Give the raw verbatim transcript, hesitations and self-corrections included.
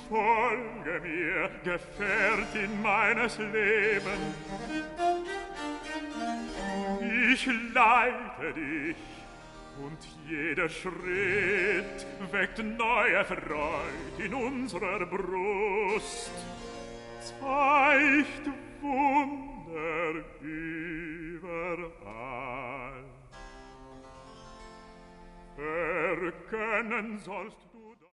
folge mir, Gefährtin meines Lebens. Ich leite dich, und jeder Schritt weckt neue Freud in unserer Brust, zeigt Wunder überall. Verkennen sollst